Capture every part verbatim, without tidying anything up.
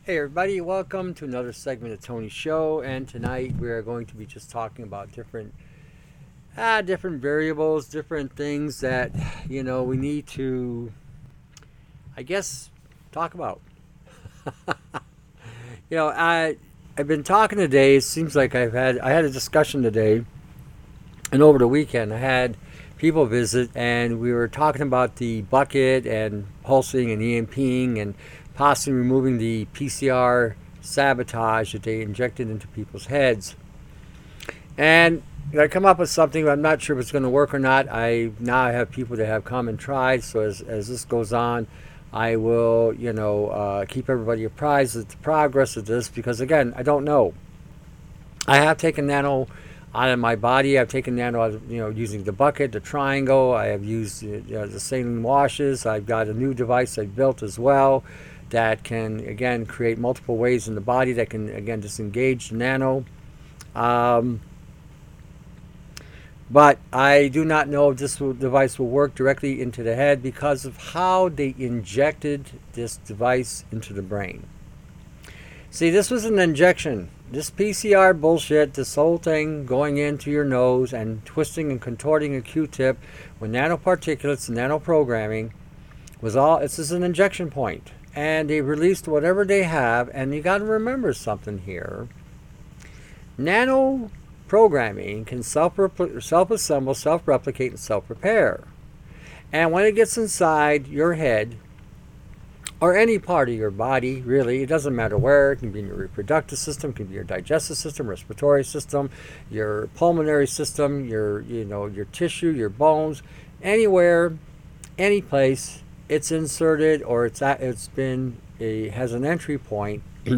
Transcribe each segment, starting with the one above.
Hey everybody, welcome to another segment of Tony's Show, and tonight we are going to be just talking about different ah, different variables, different things that, you know, we need to, I guess, talk about. you know, I I've been talking today. It seems like I've had I had a discussion today, and over the weekend I had people visit, and we were talking about the bucket and pulsing and EMPing and possibly removing the P C R sabotage that they injected into people's heads. And I come up with something. I'm not sure if it's going to work or not. I now have people that have come and tried. So as, as this goes on, I will, you know, uh, keep everybody apprised of the progress of this, because again, I don't know. I have taken nano out of my body. I've taken nano out of, you know, using the bucket, the triangle. I have used uh, the saline washes. I've got a new device I built as well that can, again, create multiple ways in the body that can, again, disengage the nano. Um, but I do not know if this will, device will work directly into the head because of how they injected this device into the brain. See, this was an injection. This P C R bullshit, this whole thing going into your nose and twisting and contorting a Q-tip with nanoparticulates and nanoprogramming was all, it's just an injection point. And they released whatever they have, and you got to remember something here. Nano programming can self self-assemble, self-replicate, and self-repair. And when it gets inside your head, or any part of your body, really, it doesn't matter where. It can be in your reproductive system, it can be your digestive system, respiratory system, your pulmonary system, your, you know, your tissue, your bones, anywhere, any place. It's inserted, or it's at, it's been a, has an entry point,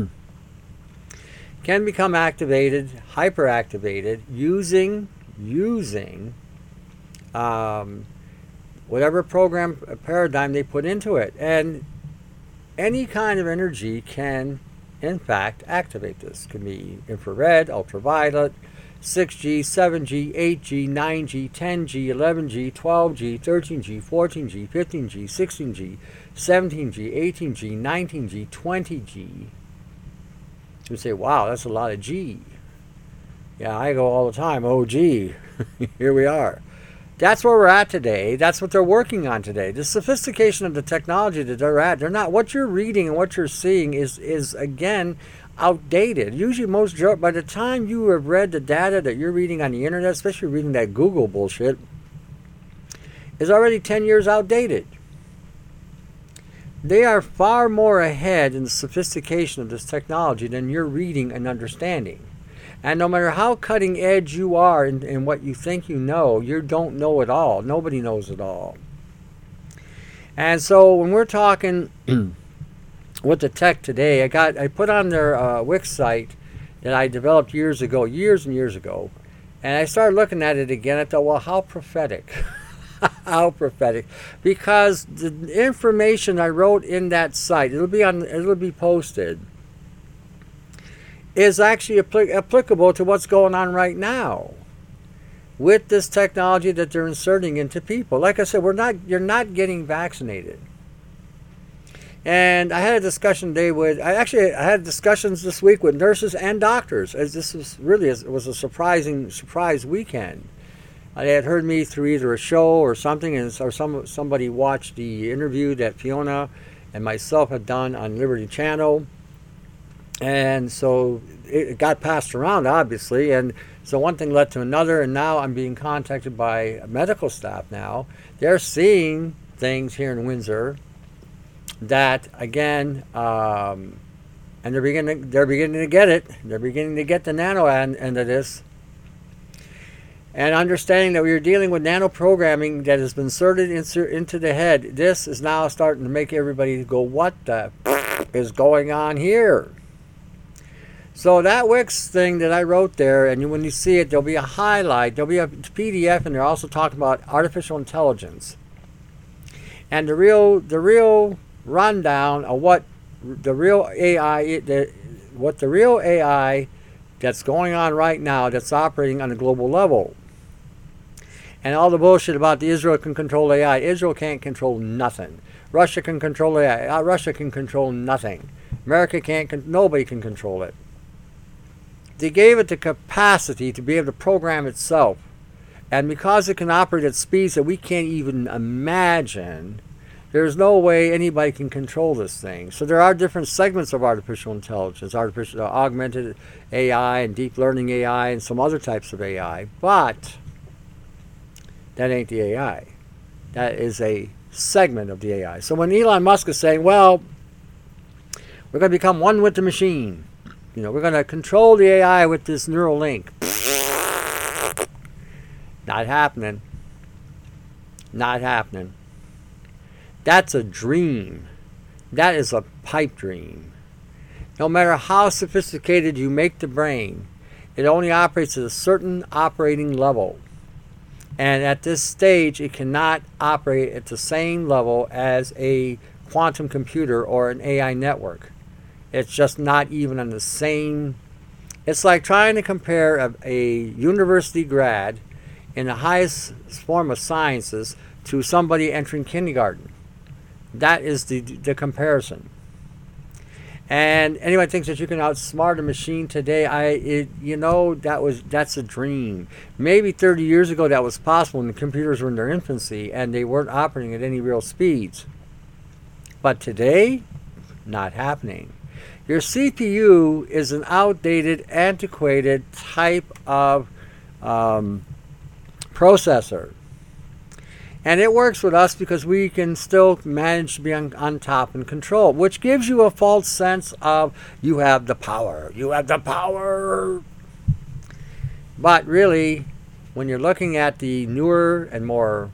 can become activated, hyperactivated using using um, whatever program paradigm they put into it, and any kind of energy can, in fact, activate this. It can be infrared, ultraviolet, six G, seven G, eight G, nine G, ten G, eleven G, twelve G, thirteen G, fourteen G, fifteen G, sixteen G, seventeen G, eighteen G, nineteen G, twenty G. You say, wow, that's a lot of G. Yeah, I go all the time, oh, gee, here we are. That's where we're at today. That's what they're working on today. The sophistication of the technology that they're at, they're not, what you're reading and what you're seeing is, is again, outdated. Usually most, by the time you have read the data that you're reading on the internet, especially reading that Google bullshit, is already ten years outdated. They are far more ahead in the sophistication of this technology than you're reading and understanding. And no matter how cutting edge you are in, in what you think you know, you don't know it all. Nobody knows it all. And so when we're talking with the tech today, I got I put on their uh, Wix site that I developed years ago, years and years ago, and I started looking at it again. I thought, well, how prophetic. How prophetic. Because the information I wrote in that site, it'll be on it'll be posted, is actually applic- applicable to what's going on right now with this technology that they're inserting into people. Like I said, we're not you're not getting vaccinated. And I had a discussion today with I actually I had discussions this week with nurses and doctors, as this was really it was a surprising surprise weekend. They had heard me through either a show or something, and or some somebody watched the interview that Fiona and myself had done on Liberty Channel, and so it got passed around, obviously, and so one thing led to another, and now I'm being contacted by medical staff. Now they're seeing things here in Windsor that, again, um, and they're beginning they're beginning to get it. They're beginning to get the nano end, end of this. And understanding that we are dealing with nano programming that has been inserted into the head, this is now starting to make everybody go, what the is going on here? So that Wix thing that I wrote there, and when you see it, there'll be a highlight, there'll be a P D F, and they're also talking about artificial intelligence. And the real, the real rundown of what the real A I, the, what the real A I that's going on right now, that's operating on a global level. And all the bullshit about the Israel can control A I. Israel can't control nothing. Russia can control A I. Uh, Russia can control nothing. America can't, con- nobody can control it. They gave it the capacity to be able to program itself. And because it can operate at speeds that we can't even imagine, there's no way anybody can control this thing. So there are different segments of artificial intelligence, artificial uh, augmented A I and deep learning A I and some other types of A I. But that ain't the A I. That is a segment of the A I. So when Elon Musk is saying, well, we're going to become one with the machine. You know, we're going to control the A I with this neural link. Not happening. Not happening. That's a dream. That is a pipe dream. No matter how sophisticated you make the brain, it only operates at a certain operating level. And at this stage, it cannot operate at the same level as a quantum computer or an A I network. It's just not even on the same. It's like trying to compare a, a university grad in the highest form of sciences to somebody entering kindergarten. That is the the comparison. And anyone thinks that you can outsmart a machine today, I it, you know that was that's a dream. Maybe thirty years ago that was possible when the computers were in their infancy and they weren't operating at any real speeds. But today, not happening. Your C P U is an outdated, antiquated type of um, processor. And it works with us because we can still manage to be on, on top and control, which gives you a false sense of you have the power. You have the power. But really, when you're looking at the newer and more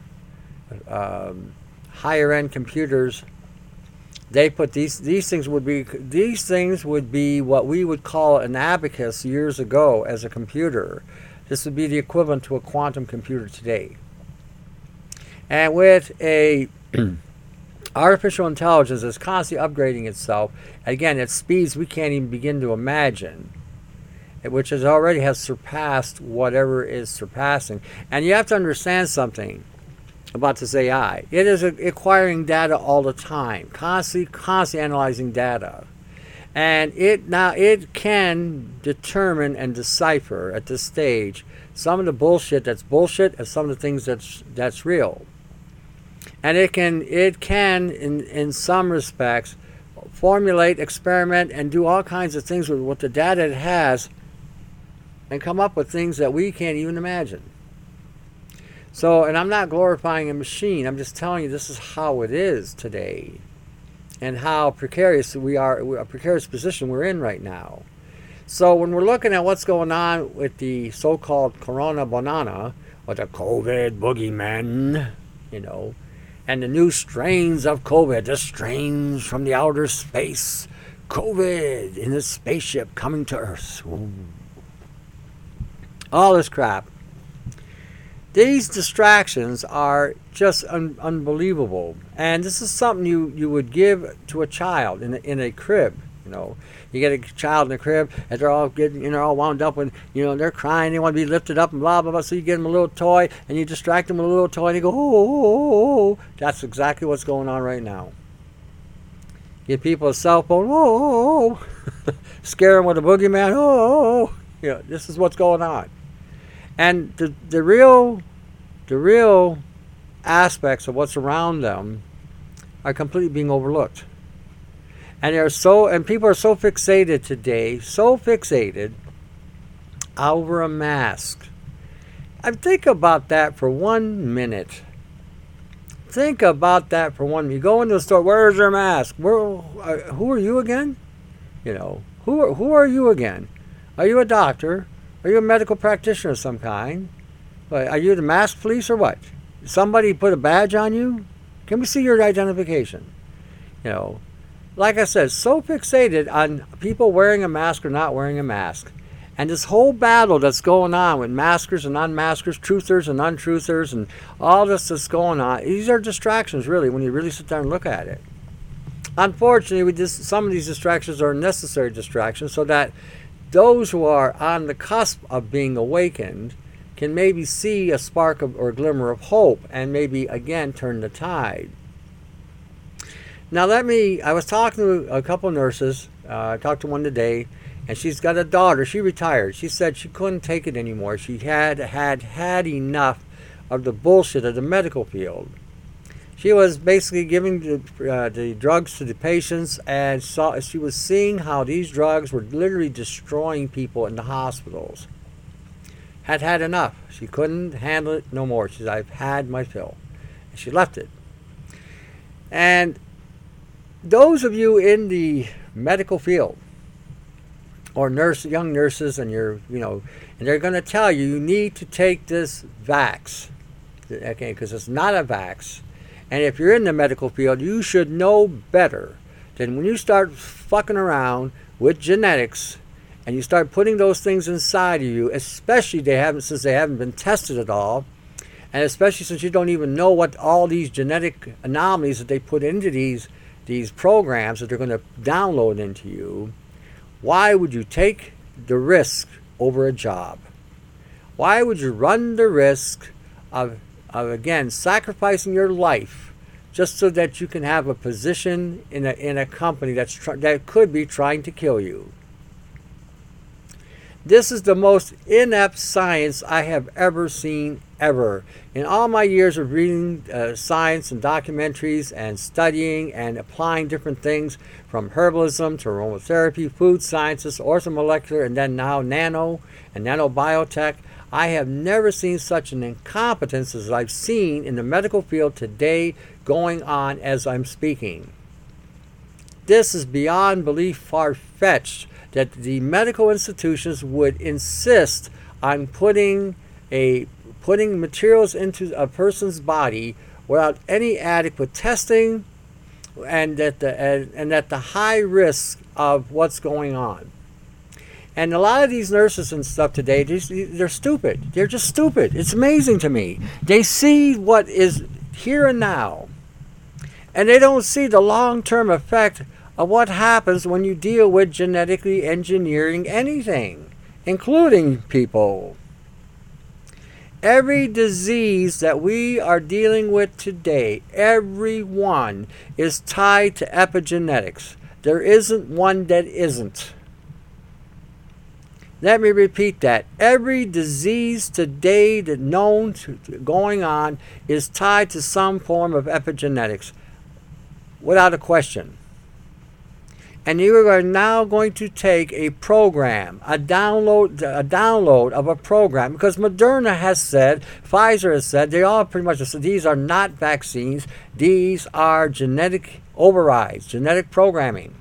um, higher-end computers, they put these these things would be these things would be what we would call an abacus years ago as a computer. This would be the equivalent to a quantum computer today. And with a artificial intelligence that's constantly upgrading itself, again, at speeds we can't even begin to imagine, which has already has surpassed whatever is surpassing. And you have to understand something about this A I. It is acquiring data all the time, constantly, constantly analyzing data. And it now it can determine and decipher at this stage some of the bullshit that's bullshit and some of the things that's that's real. And it can it can in, in some respects formulate, experiment, and do all kinds of things with what the data it has and come up with things that we can't even imagine. So, and I'm not glorifying a machine, I'm just telling you this is how it is today and how precarious we are, a precarious position we're in right now. So when we're looking at what's going on with the so-called Corona Banana, or the COVID boogeyman, you know, and the new strains of COVID, the strains from the outer space, COVID in a spaceship coming to Earth. Ooh. All this crap. These distractions are just un- unbelievable. And this is something you, you would give to a child in a, in a crib, you know. You get a child in a crib and they're all getting, you know, all wound up and, you know, they're crying, they want to be lifted up and blah, blah, blah. So you get them a little toy and you distract them with a little toy and they go, oh, oh, oh, oh. That's exactly what's going on right now. Give people a cell phone, oh, oh, oh. Scare them with a boogeyman, oh, oh, oh. You know, this is what's going on. And the the real, the real aspects of what's around them are completely being overlooked. And they're so, and people are so fixated today, so fixated over a mask. I think about that for one minute. Think about that for one minute. You go into the store, where's your mask? Where, uh, who are you again? You know, who are, who are you again? Are you a doctor? Are you a medical practitioner of some kind? Are you the mask police or what? Somebody put a badge on you? Can we see your identification? You know, like I said, so fixated on people wearing a mask or not wearing a mask. And this whole battle that's going on with maskers and unmaskers, truthers and untruthers, and all this that's going on, these are distractions, really, when you really sit there and look at it. Unfortunately, we just, some of these distractions are necessary distractions so that those who are on the cusp of being awakened can maybe see a spark of, or glimmer of hope and maybe, again, turn the tide. Now let me, I was talking to a couple of nurses. Uh, I talked to one today, and she's got a daughter. She retired. She said she couldn't take it anymore. She had had had enough of the bullshit of the medical field. She was basically giving the, uh, the drugs to the patients, and saw she was seeing how these drugs were literally destroying people in the hospitals. Had had enough. She couldn't handle it no more. She said, I've had my fill. And she left it. And those of you in the medical field, or nurse, young nurses, and you're, you know, and they're going to tell you, you need to take this vax, okay, because it's not a vax. And if you're in the medical field, you should know better than when you start fucking around with genetics and you start putting those things inside of you, especially they haven't, since they haven't been tested at all, and especially since you don't even know what all these genetic anomalies that they put into these these programs that they're going to download into you. Why would you take the risk over a job? Why would you run the risk of, of again, sacrificing your life just so that you can have a position in a, in a company that's tr- that could be trying to kill you? This is the most inept science I have ever seen, ever. In all my years of reading uh, science and documentaries and studying and applying different things, from herbalism to aromatherapy, food sciences, orthomolecular, and then now nano and nanobiotech, I have never seen such an incompetence as I've seen in the medical field today going on as I'm speaking. This is beyond belief far-fetched that the medical institutions would insist on putting a putting materials into a person's body without any adequate testing, and that the and, and that the high risk of what's going on. And a lot of these nurses and stuff today, they're stupid. They're just stupid. It's amazing to me. They see what is here and now, and they don't see the long-term effect of what happens when you deal with genetically engineering anything, including people. Every disease that we are dealing with today, every one is tied to epigenetics. There isn't one that isn't. Let me repeat that. Every disease today that known to, to going on is tied to some form of epigenetics, without a question. And you are now going to take a program, a download, a download of a program, because Moderna has said, Pfizer has said, they all pretty much have said these are not vaccines, these are genetic overrides, genetic programming.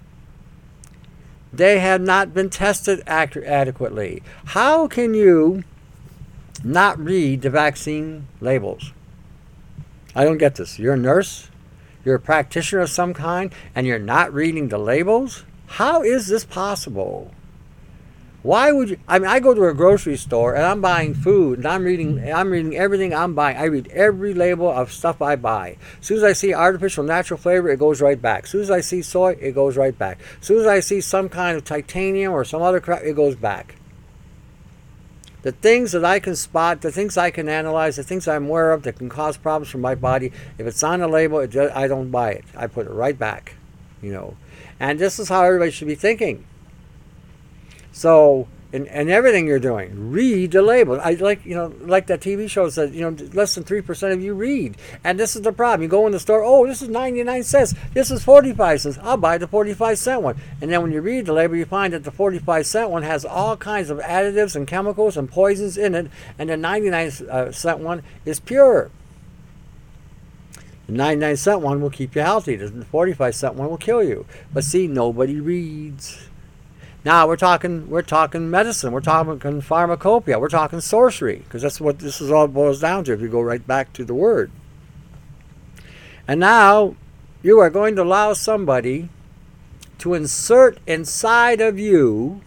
They have not been tested ac- adequately. How can you not read the vaccine labels? I don't get this. You're a nurse? You're a practitioner of some kind, and you're not reading the labels? How is this possible? Why would you? I mean, I go to a grocery store and I'm buying food, and I'm reading. I'm reading everything I'm buying. I read every label of stuff I buy. As soon as I see artificial natural flavor, it goes right back. As soon as I see soy, it goes right back. As soon as I see some kind of titanium or some other crap, it goes back. The things that I can spot, the things I can analyze, the things I'm aware of that can cause problems for my body, if it's on a label, it just, I don't buy it. I put it right back, you know. And this is how everybody should be thinking. So, in, in everything you're doing, read the label. I like, you know, like that T V show said, you know, less than three percent of you read. And this is the problem. You go in the store, oh, this is ninety-nine cents. This is forty-five cents. I'll buy the forty-five cent one. And then when you read the label, you find that the forty-five cent one has all kinds of additives and chemicals and poisons in it. And the ninety-nine cent one is pure. The ninety-nine cent one will keep you healthy. The forty-five cent one will kill you. But see, nobody reads. Now we're talking we're talking medicine, we're talking pharmacopoeia, we're talking sorcery, because that's what this is all boils down to if you go right back to the word. And now you are going to allow somebody to insert inside of you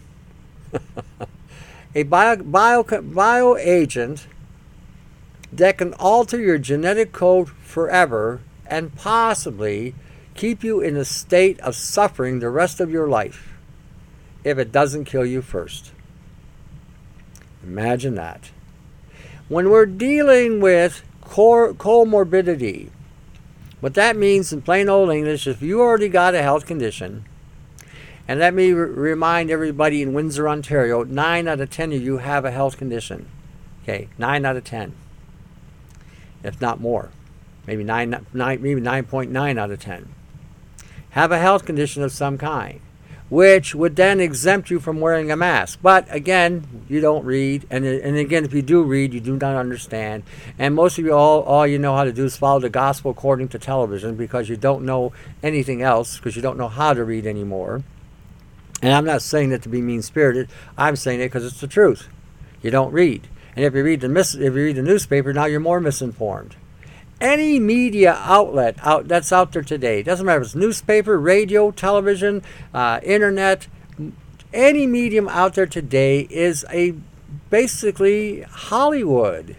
a bio, bio, bio agent that can alter your genetic code forever and possibly keep you in a state of suffering the rest of your life, if it doesn't kill you first. Imagine that. When we're dealing with cor- comorbidity, What that means in plain old English, if you already got a health condition, and let me r- remind everybody in Windsor, Ontario, nine out of ten of you have a health condition. Okay, nine out of ten, if not more. Maybe nine, nine, maybe nine point nine out of ten. Have a health condition of some kind, which would then exempt you from wearing a mask. But again, you don't read, and and again, if you do read, you do not understand. And most of you, all, all you know how to do is follow the gospel according to television, because you don't know anything else, because you don't know how to read anymore. And I'm not saying that to be mean-spirited. I'm saying it because it's the truth. You don't read. And if you read the mis- if you read the newspaper, now you're more misinformed. Any media outlet out that's out there today, doesn't matter if it's newspaper, radio, television, uh, internet, any medium out there today is a basically Hollywood.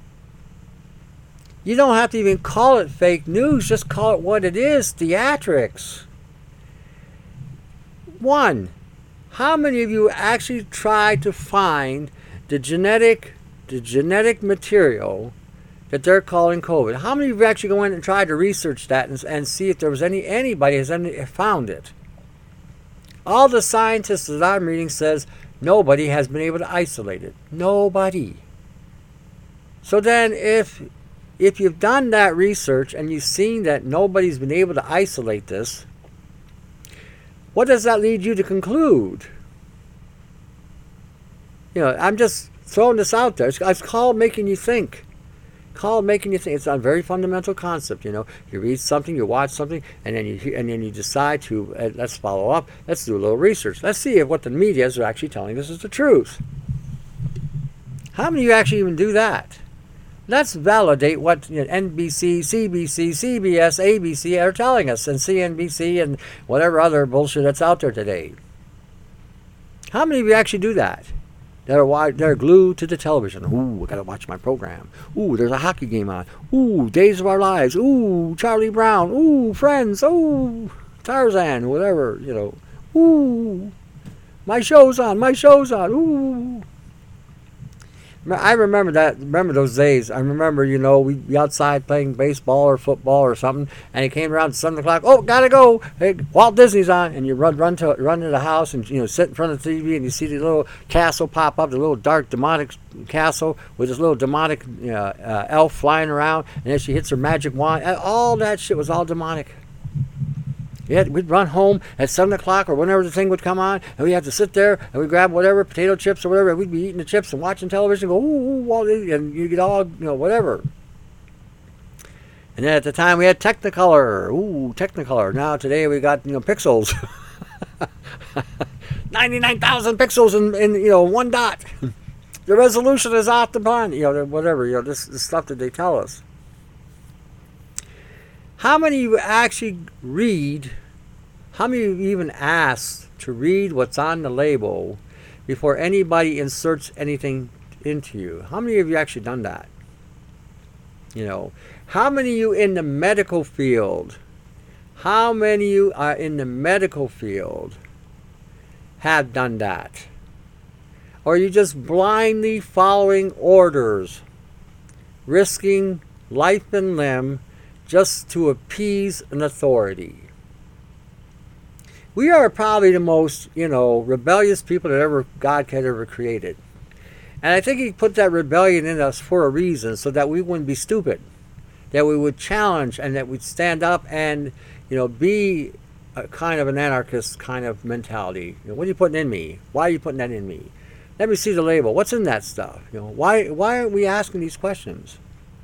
You don't have to even call it fake news, just call it what it is, theatrics. One, how many of you actually tried to find the genetic, the genetic material that they're calling COVID? How many of you actually go in and tried to research that and, and see if there was any anybody has any, found it? All the scientists that I'm reading says nobody has been able to isolate it. Nobody. So then, if if you've done that research and you've seen that nobody's been able to isolate this, what does that lead you to conclude? You know, I'm just throwing this out there. It's, it's called making you think. Called making you think. It's a very fundamental concept. You know, you read something, you watch something, and then you and then you decide to uh, let's follow up. Let's do a little research. Let's see if what the media is actually telling us is the truth. How many of you actually even do that? Let's validate what you know, N B C, C B C, C B S, A B C are telling us, and C N B C, and whatever other bullshit that's out there today. How many of you actually do that? They're, they're glued to the television. Ooh, I gotta watch my program. Ooh, there's a hockey game on. Ooh, Days of Our Lives. Ooh, Charlie Brown. Ooh, Friends. Ooh, Tarzan. Whatever, you know. Ooh, my show's on. My show's on. Ooh. I remember that. Remember those days. I remember, you know, we'd be outside playing baseball or football or something, and it came around seven o'clock. Oh, gotta go! Hey, Walt Disney's on, and you run, run to, run to the house, and you know, sit in front of the T V, and you see the little castle pop up, the little dark demonic castle with this little demonic uh, uh, elf flying around, and then she hits her magic wand. And all that shit was all demonic. Yeah, we'd run home at seven o'clock or whenever the thing would come on, and we'd have to sit there, and we'd grab whatever, potato chips or whatever, and we'd be eating the chips and watching television, and go, ooh, ooh, and you get all, you know, whatever. And then at the time, we had Technicolor. Ooh, Technicolor. Now, today, we got, you know, pixels. ninety-nine thousand pixels in, in, you know, one dot. The resolution is off the bond, you know, whatever, you know, this, this stuff that they tell us. How many of you actually read, how many of you even ask to read what's on the label before anybody inserts anything into you? How many of you actually done that? You know, how many of you in the medical field, how many of you are in the medical field have done that? Or are you just blindly following orders, risking life and limb just to appease an authority? We are probably the most, you know, rebellious people that ever God had ever created. And I think He put that rebellion in us for a reason, so that we wouldn't be stupid, that we would challenge, and that we'd stand up and, you know, be a kind of an anarchist kind of mentality. You know, what are you putting in me? Why are you putting that in me? Let me see the label. What's in that stuff? You know, why why aren't we asking these questions?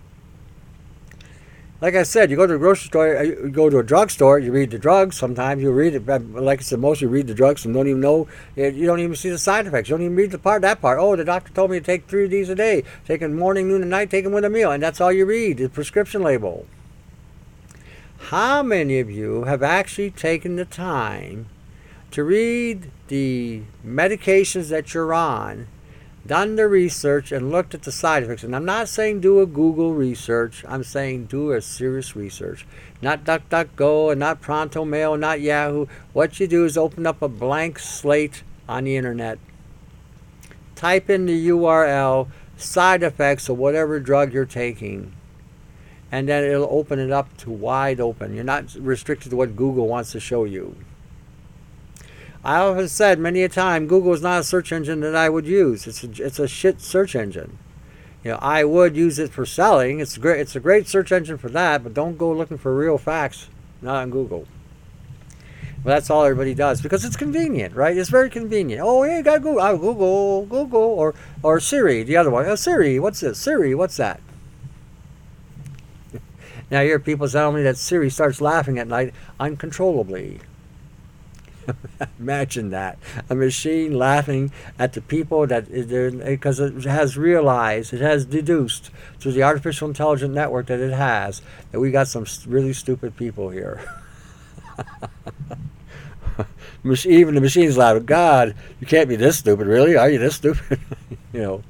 Like I said, you go to a grocery store, you go to a drugstore, you read the drugs. Sometimes you read it, like I said, most you read the drugs and don't even know, you don't even see the side effects. You don't even read the part, that part. Oh, the doctor told me to take three of these a day. Take them morning, noon, and night, take them with a meal. And that's all you read, the prescription label. How many of you have actually taken the time to read the medications that you're on, done the research, and looked at the side effects? And I'm not saying do a Google research. I'm saying do a serious research. Not DuckDuckGo, and not Pronto Mail, not Yahoo. What you do is open up a blank slate on the internet. Type in the U R L, side effects of whatever drug you're taking. and then it'll open it up to wide open. You're not restricted to what Google wants to show you. I have said many a time, Google is not a search engine that I would use. It's a, it's a shit search engine. You know, I would use it for selling. It's great. It's a great search engine for that, but don't go looking for real facts, not on Google. Well, that's all everybody does because it's convenient, right? It's very convenient. Oh, hey, got Google, oh, Google, Google, or or Siri, the other one. Oh, Siri, what's this? Siri, what's that? Now I hear people telling me that Siri starts laughing at night uncontrollably. Imagine that. A machine laughing at the people that because it has realized, it has deduced through the artificial intelligence network that it has that we got some really stupid people here. Even the machine's laughing. God, you can't be this stupid, really? Are you this stupid? You know.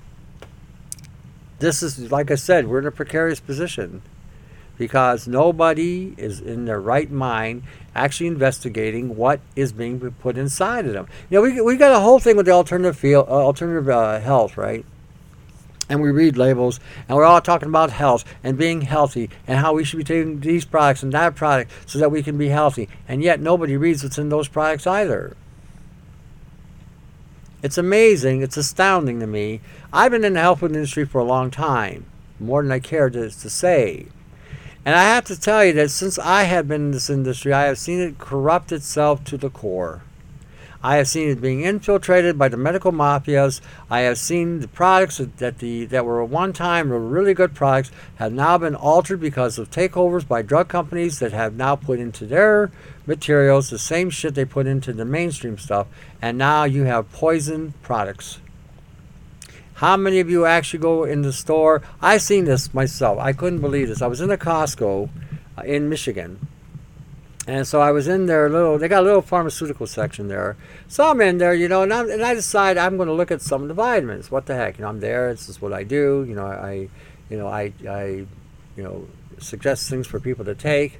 This is, like I said, we're in a precarious position. Because nobody is in their right mind actually investigating what is being put inside of them. You know, we we got a whole thing with the alternative field, uh, alternative uh, health, right? And we read labels, and we're all talking about health and being healthy and how we should be taking these products and that product so that we can be healthy. And yet nobody reads what's in those products either. It's amazing. It's astounding to me. I've been in the health food industry for a long time, more than I care to, to say. And I have to tell you that since I have been in this industry, I have seen it corrupt itself to the core. I have seen it being infiltrated by the medical mafias. I have seen the products that the that were at one time were really good products have now been altered because of takeovers by drug companies that have now put into their materials the same shit they put into the mainstream stuff. And now you have poison products. How many of you actually go in the store? I've seen this myself. I couldn't believe this. I was in a Costco uh, in Michigan. And so I was in their little, they got a little pharmaceutical section there. So I'm in there, you know, and, I'm, and I decide I'm going to look at some of the vitamins. What the heck? You know, I'm there. This is what I do. You know, I, you know, I, I, you know, suggest things for people to take.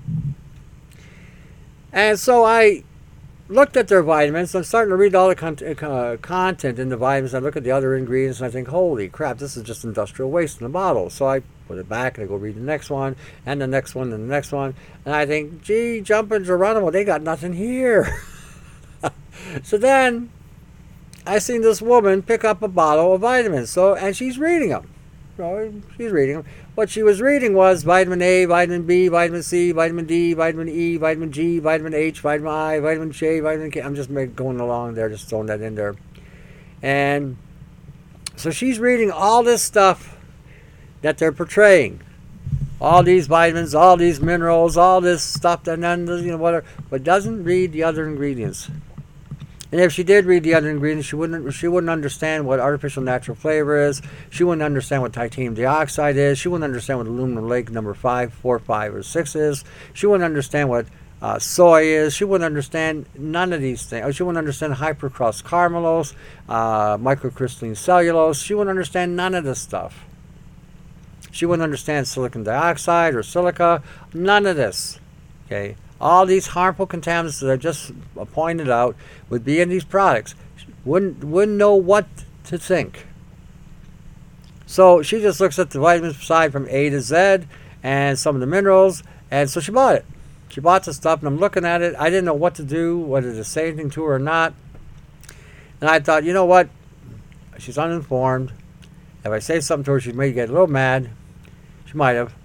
And so I looked at their vitamins. I'm starting to read all the con- uh, content in the vitamins. I look at the other ingredients and I think, holy crap, this is just industrial waste in a bottle. So I put it back and I go read the next one and the next one and the next one. And I think, gee, jumping Geronimo, they got nothing here. So then I seen this woman pick up a bottle of vitamins. So and she's reading them. You know, she's reading them. What she was reading was vitamin A, vitamin B, vitamin C, vitamin D, vitamin E, vitamin G, vitamin H, vitamin I, vitamin J, vitamin K. I'm just going along there, just throwing that in there. And so she's reading all this stuff that they're portraying. All these vitamins, all these minerals, all this stuff, and then, you know, whatever, but doesn't read the other ingredients. And if she did read the other ingredients, she wouldn't she wouldn't understand what artificial natural flavor is. She wouldn't understand what titanium dioxide is. She wouldn't understand what aluminum lake number five, four, five, or six is. She wouldn't understand what uh, soy is. She wouldn't understand none of these things. She wouldn't understand hypercross carmelose, uh, microcrystalline cellulose. She wouldn't understand none of this stuff. She wouldn't understand silicon dioxide or silica. None of this. Okay. All these harmful contaminants that I just pointed out would be in these products. Wouldn't wouldn't know what to think. So she just looks at the vitamins side from A to Z and some of the minerals, and so she bought it. She bought the stuff, and I'm looking at it. I didn't know what to do, whether to say anything to her or not. And I thought, you know what? She's uninformed. If I say something to her, she may get a little mad. She might have.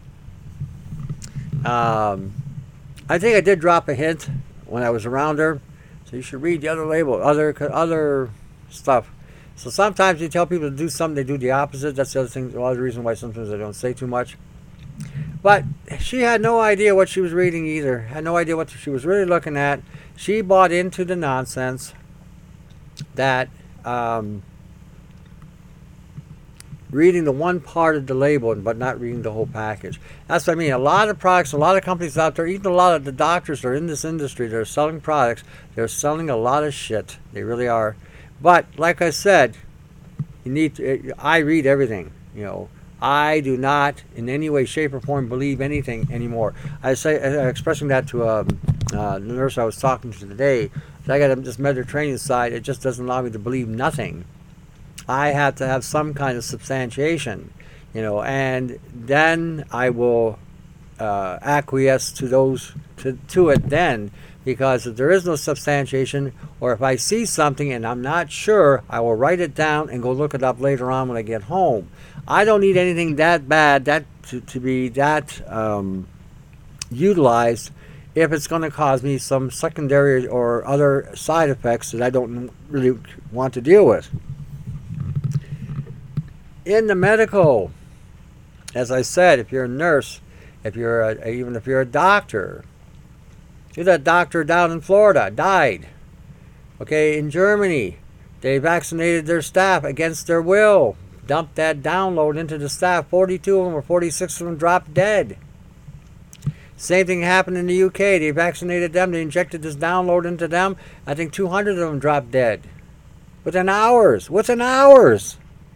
Um... I think I did drop a hint when I was around her. So you should read the other label, other other stuff. So sometimes you tell people to do something, they do the opposite. That's the other thing, the other reason why sometimes I don't say too much. But she had no idea what she was reading either. Had no idea what she was really looking at. She bought into the nonsense that um, reading the one part of the label but not reading the whole package. That's what I mean. A lot of products, a lot of companies out there, even a lot of the doctors that are in this industry, they're selling products. They're selling a lot of shit. They really are. But like I said, you need to, I read everything. You know, I do not in any way, shape, or form believe anything anymore. I say, uh, expressing that to a, uh, the nurse I was talking to today. I got this Mediterranean side. It just doesn't allow me to believe nothing. I have to have some kind of substantiation, you know, and then I will uh, acquiesce to those to, to it then, because if there is no substantiation, or if I see something and I'm not sure, I will write it down and go look it up later on when I get home. I don't need anything that bad that to, to be that um, utilized if it's going to cause me some secondary or other side effects that I don't really want to deal with. In the medical, as I said, if you're a nurse, if you're a, even if you're a doctor, see that doctor down in Florida died. Okay, in Germany, they vaccinated their staff against their will, dumped that download into the staff. forty-two of them or forty-six of them dropped dead. Same thing happened in the U K. They vaccinated them. They injected this download into them. I think two hundred of them dropped dead. Within hours. Within hours.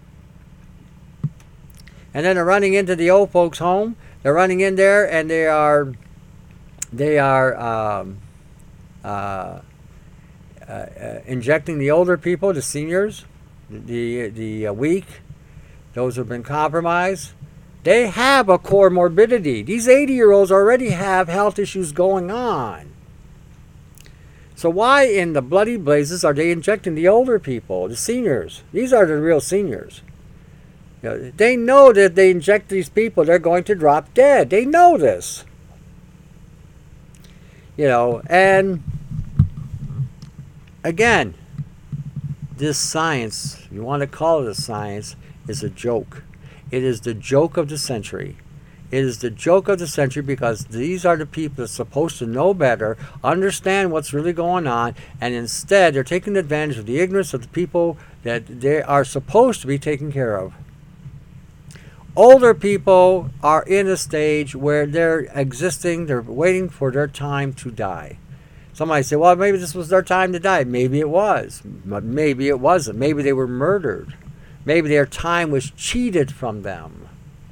And then they're running into the old folks' home. They're running in there and they are, they are um, uh, uh, uh, injecting the older people, the seniors, the the uh, weak, those who have been compromised. They have a core morbidity. These eighty-year-olds already have health issues going on. So why in the bloody blazes are they injecting the older people, the seniors? These are the real seniors. You know, they know that if they inject these people, they're going to drop dead. They know this. You know, and again, this science, you want to call it a science, is a joke. It is the joke of the century. It is the joke of the century because these are the people that's supposed to know better, understand what's really going on, and instead they're taking advantage of the ignorance of the people that they are supposed to be taking care of. Older people are in a stage where they're existing, they're waiting for their time to die. Somebody say, well, maybe this was their time to die. Maybe it was, but maybe it wasn't. Maybe they were murdered. Maybe their time was cheated from them.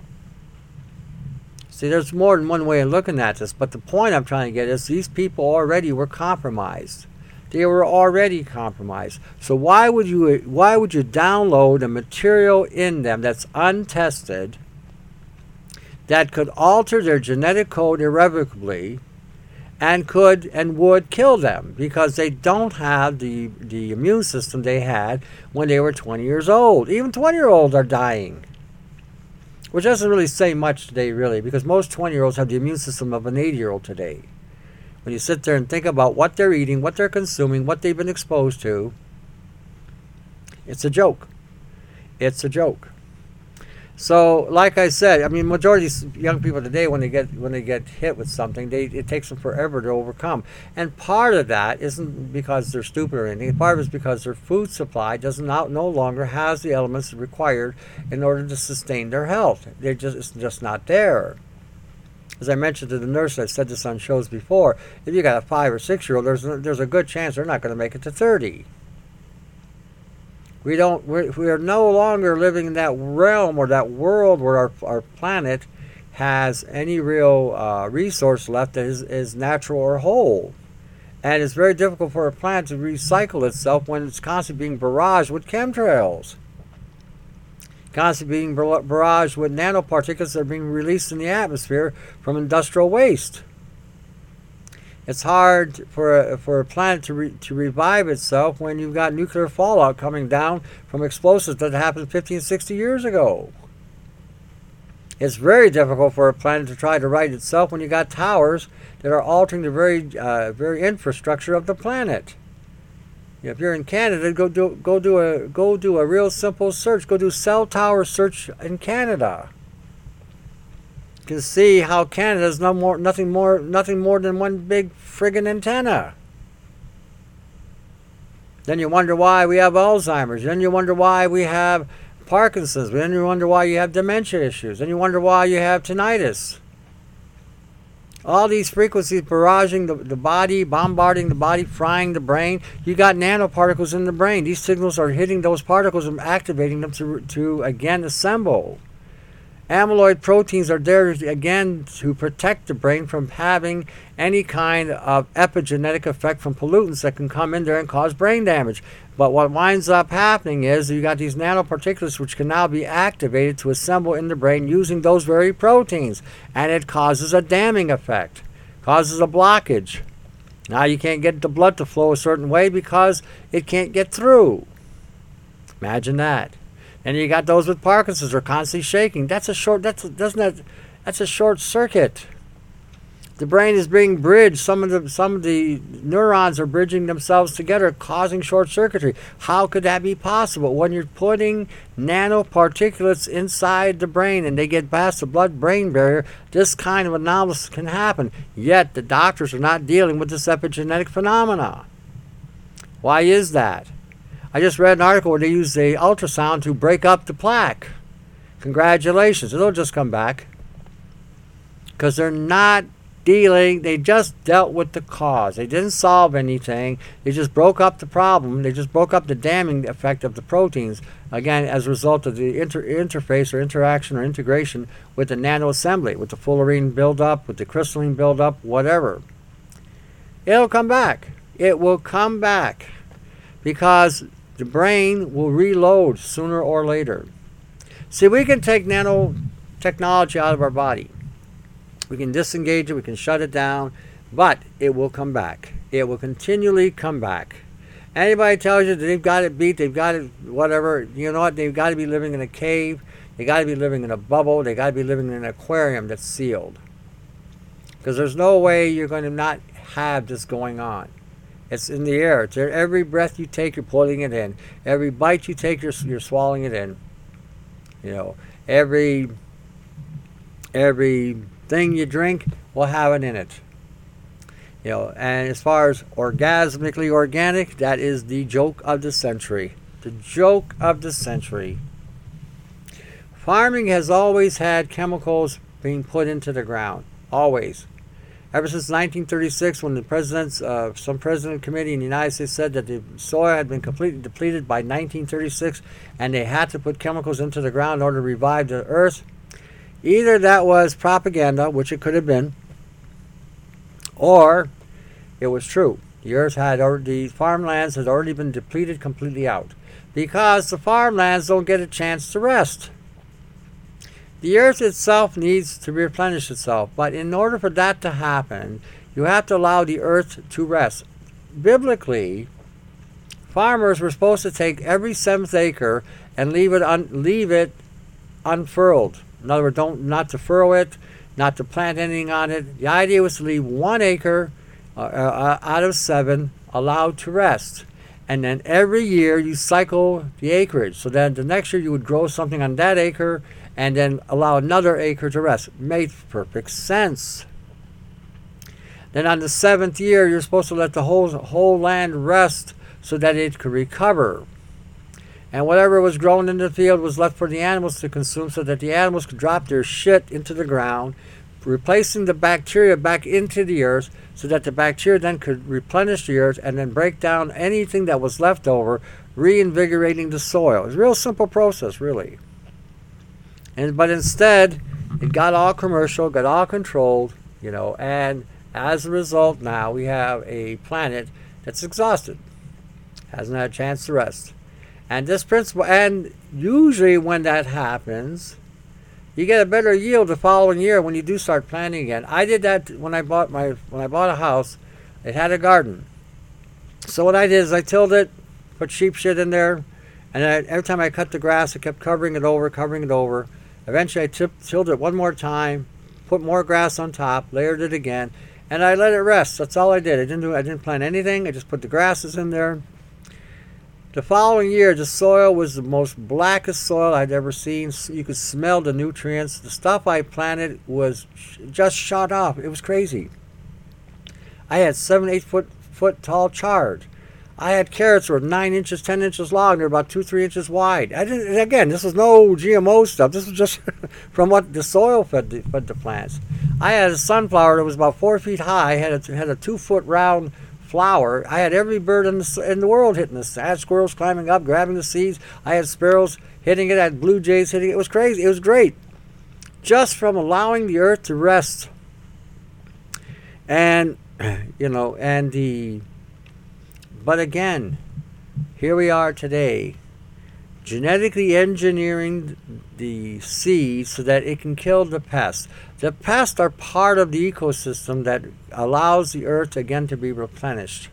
See, there's more than one way of looking at this, but the point I'm trying to get is these people already were compromised. They were already compromised. So why would you why would you download a material in them that's untested, that could alter their genetic code irrevocably, and could and would kill them because they don't have the, the immune system they had when they were twenty years old. Even twenty-year-olds are dying. Which doesn't really say much today, really, because most twenty-year-olds have the immune system of an eighty-year-old today. When you sit there and think about what they're eating, what they're consuming, what they've been exposed to, it's a joke. It's a joke. So, like I said, I mean, majority of young people today, when they get when they get hit with something, they it takes them forever to overcome. And part of that isn't because they're stupid or anything. Part of it is because their food supply doesn't out, no longer has the elements required in order to sustain their health. They're just it's just not there. As I mentioned to the nurse, I've said this on shows before. If you got a five or six year old, there's there's a good chance they're not going to make it to thirty. We don't. We're, we are no longer living in that realm or that world where our our planet has any real uh, resource left that is, is natural or whole, and it's very difficult for a planet to recycle itself when it's constantly being barraged with chemtrails, constantly being bar- barraged with nanoparticles that are being released in the atmosphere from industrial waste. It's hard for a, for a planet to re, to revive itself when you've got nuclear fallout coming down from explosives that happened fifty, sixty years ago. It's very difficult for a planet to try to right itself when you got towers that are altering the very uh, very infrastructure of the planet. If you're in Canada, go do go do a go do a real simple search. Go do cell tower search in Canada. You can see how Canada's no more, nothing more, nothing more than one big friggin' antenna. Then you wonder why we have Alzheimer's. Then you wonder why we have Parkinson's. Then you wonder why you have dementia issues. Then you wonder why you have tinnitus. All these frequencies barraging the, the body, bombarding the body, frying the brain. You got nanoparticles in the brain. These signals are hitting those particles and activating them to, to again, assemble. Amyloid proteins are there, again, to protect the brain from having any kind of epigenetic effect from pollutants that can come in there and cause brain damage. But what winds up happening is you got these nanoparticulates which can now be activated to assemble in the brain using those very proteins. And it causes a damming effect, causes a blockage. Now you can't get the blood to flow a certain way because it can't get through. Imagine that. And you got those with Parkinson's, they're constantly shaking. That's a short. That's doesn't that. That's a short circuit. The brain is being bridged. Some of the some of the neurons are bridging themselves together, causing short circuitry. How could that be possible when you're putting nanoparticulates inside the brain and they get past the blood-brain barrier? This kind of anomaly can happen. Yet the doctors are not dealing with this epigenetic phenomena. Why is that? I just read an article where they use the ultrasound to break up the plaque. Congratulations. It'll just come back. Because they're not dealing, they just dealt with the cause. They didn't solve anything. They just broke up the problem. They just broke up the damming effect of the proteins, again, as a result of the inter- interface or interaction or integration with the nanoassembly, with the fullerene buildup, with the crystalline buildup, whatever. It'll come back. It will come back. Because the brain will reload sooner or later. See, we can take nanotechnology out of our body. We can disengage it, we can shut it down, but it will come back. It will continually come back. Anybody tells you that they've got it beat, they've got it whatever, you know what, they've got to be living in a cave, they got to be living in a bubble, they got to be living in an aquarium that's sealed. Because there's no way you're going to not have this going on. It's in the air. It's there. Every breath you take, you're pulling it in. Every bite you take, you're, you're swallowing it in. You know, every every thing you drink will have it in it. You know, and as far as orgasmically organic, that is the joke of the century. The joke of the century. Farming has always had chemicals being put into the ground. Always. Ever since nineteen thirty-six, when the president's, uh, some president committee in the United States said that the soil had been completely depleted by nineteen thirty-six, and they had to put chemicals into the ground in order to revive the earth, either that was propaganda, which it could have been, or it was true. The earth had already, the farmlands had already been depleted completely out, because the farmlands don't get a chance to rest. The earth itself needs to replenish itself, but in order for that to happen, you have to allow the earth to rest. Biblically, farmers were supposed to take every seventh acre and leave it un, leave it unfurled. In other words, don't not to furrow it, not to plant anything on it. The idea was to leave one acre uh, uh, out of seven allowed to rest. And then every year you cycle the acreage. So then the next year you would grow something on that acre and then allow another acre to rest. Made perfect sense. Then on the seventh year, you're supposed to let the whole whole land rest so that it could recover. And whatever was grown in the field was left for the animals to consume so that the animals could drop their shit into the ground, replacing the bacteria back into the earth so that the bacteria then could replenish the earth and then break down anything that was left over, reinvigorating the soil. It's a real simple process, really. And but instead, it got all commercial, got all controlled, you know, and as a result, now we have a planet that's exhausted, hasn't had a chance to rest. And this principle, and usually when that happens, you get a better yield the following year when you do start planting again. I did that when I bought my when I bought a house. It had a garden. So what I did is I tilled it, put sheep shit in there, and I, every time I cut the grass, I kept covering it over, covering it over. Eventually I tip, tilled it one more time, put more grass on top, layered it again, and I let it rest. That's all I did. I didn't do I didn't plant anything. I just put the grasses in there. The following year, the soil was the most blackest soil I'd ever seen. You could smell the nutrients. The stuff I planted was just shot off. It was crazy. I had seven, eight foot foot tall chard. I had carrots that were nine inches, ten inches long. They're about two, three inches wide. I didn't. Again, this was no G M O stuff. This was just from what the soil fed the, fed the plants. I had a sunflower that was about four feet high. Had a, had a two foot round flower. I had every bird in the in the world hitting this. I had squirrels climbing up, grabbing the seeds. I had sparrows hitting it. I had blue jays hitting it. It was crazy. It was great. just from allowing the earth to rest. And, you know, and the, but again, here we are today, genetically engineering the seed so that it can kill the pests. The pests are part of the ecosystem that allows the earth again to be replenished.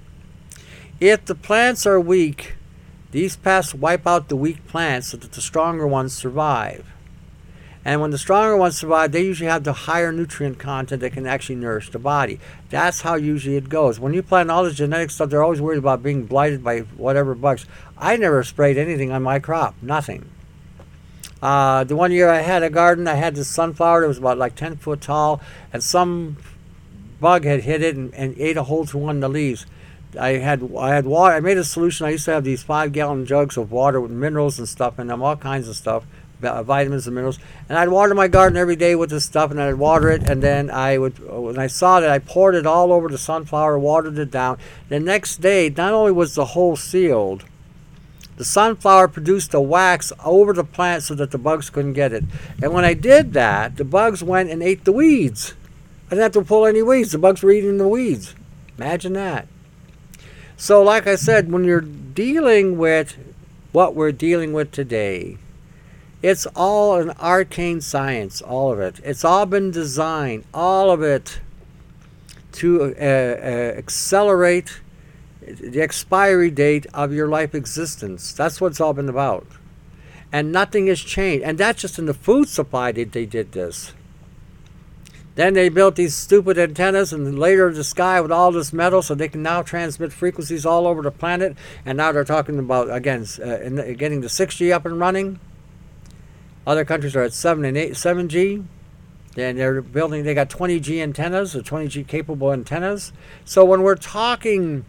If the plants are weak, these pests wipe out the weak plants so that the stronger ones survive. And when the stronger ones survive, they usually have the higher nutrient content that can actually nourish the body. That's how usually it goes. When you plant all this genetic stuff, they're always worried about being blighted by whatever bugs. I never sprayed anything on my crop, nothing. Uh, the one year I had a garden, I had this sunflower that was about like ten foot tall, and some bug had hit it and, and ate a hole through one of the leaves. I had I had water. I made a solution. I used to have these five gallon jugs of water with minerals and stuff in them, all kinds of stuff. Vitamins and minerals, and I'd water my garden every day with this stuff, and I'd water it, and then I would, when I saw that, I poured it all over the sunflower, watered it down. The next day, not only was the hole sealed, the sunflower produced a wax over the plant so that the bugs couldn't get it. And when I did that, the bugs went and ate the weeds. I didn't have to pull any weeds. The bugs were eating the weeds. Imagine that. So like I said, when you're dealing with what we're dealing with today, it's all an arcane science, all of it. It's all been designed, all of it, to uh, uh, accelerate the expiry date of your life existence. That's what it's all been about. And nothing has changed. And that's just in the food supply that they did this. Then they built these stupid antennas and later the sky with all this metal so they can now transmit frequencies all over the planet. And now they're talking about, again, uh, getting the six G up and running. Other countries are at seven and eight, seven G. And they're building, they got twenty G antennas, or twenty G capable antennas. So when we're talking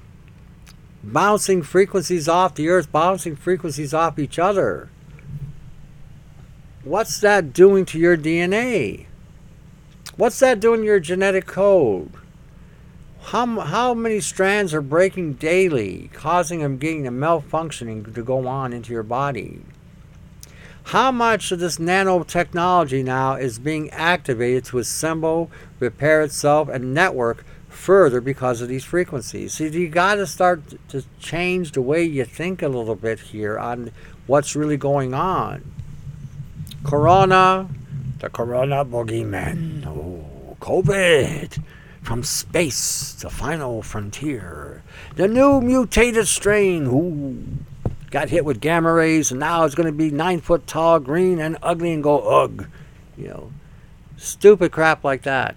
bouncing frequencies off the earth, bouncing frequencies off each other, what's that doing to your D N A? What's that doing to your genetic code? How, how many strands are breaking daily, causing them getting a malfunctioning to go on into your body? How much of this nanotechnology now is being activated to assemble, repair itself, and network further because of these frequencies? See, you got to start to change the way you think a little bit here on what's really going on. Corona, the Corona boogeyman, oh, COVID, from space, the final frontier, the new mutated strain, ooh. Got hit with gamma rays, and now it's going to be nine foot tall, green, and ugly, and go ugh. You know, stupid crap like that.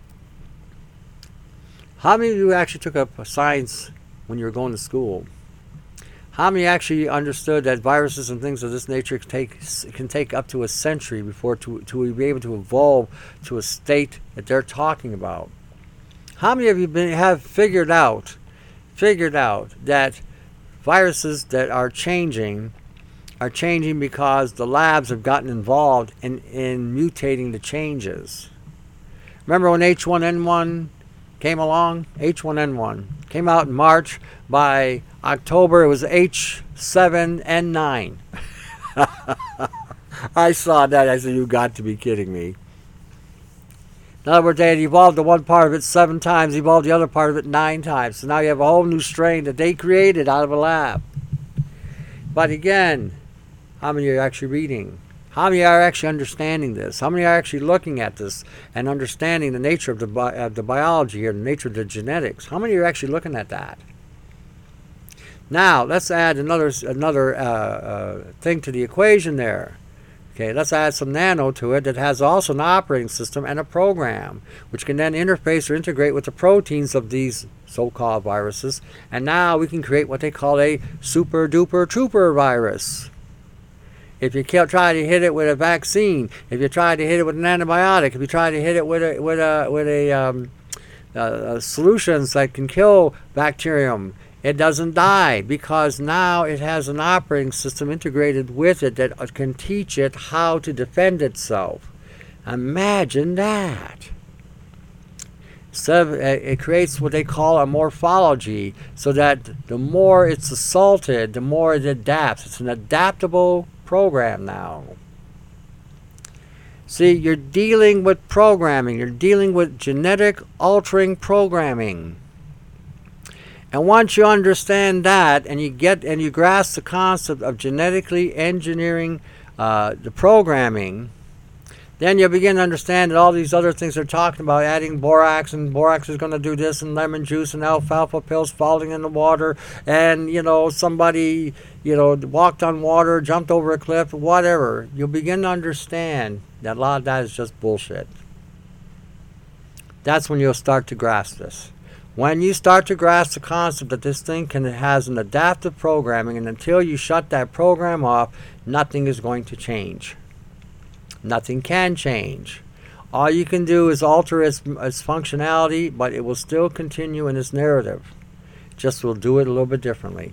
How many of you actually took up science when you were going to school? How many actually understood that viruses and things of this nature can take, can take up to a century before to, to be able to evolve to a state that they're talking about? How many of you been, have figured out, figured out that viruses that are changing are changing because the labs have gotten involved in, in mutating the changes? Remember when H one N one came along? H one N one came out in March. By October, it was H seven N nine. I saw that. I said, you got to be kidding me. In other words, they had evolved the one part of it seven times, evolved the other part of it nine times. So now you have a whole new strain that they created out of a lab. But again, how many are actually reading? How many are actually understanding this? How many are actually looking at this and understanding the nature of the, bi- of the biology here, the nature of the genetics? How many are actually looking at that? Now, let's add another, another uh, uh, thing to the equation there. Okay, let's add some nano to it that has also an operating system and a program, which can then interface or integrate with the proteins of these so-called viruses. And now we can create what they call a super-duper trooper virus. If you try to hit it with a vaccine, if you try to hit it with an antibiotic, if you try to hit it with a with a with a um, uh, solutions that can kill bacterium, it doesn't die because now it has an operating system integrated with it that can teach it how to defend itself. Imagine that. So it creates what they call a morphology, so that the more it's assaulted, the more it adapts. It's an adaptable program now. See, you're dealing with programming. You're dealing with genetic altering programming. And once you understand that, and you get and you grasp the concept of genetically engineering uh, the programming, then you'll begin to understand that all these other things they're talking about, adding borax, and borax is going to do this, and lemon juice, and alfalfa pills falling in the water, and, you know, somebody, you know, walked on water, jumped over a cliff, whatever. You'll begin to understand that a lot of that is just bullshit. That's when you'll start to grasp this. When you start to grasp the concept that this thing can has an adaptive programming, and until you shut that program off, nothing is going to change. Nothing can change. All you can do is alter its, its functionality, but it will still continue in its narrative. Just will do it a little bit differently.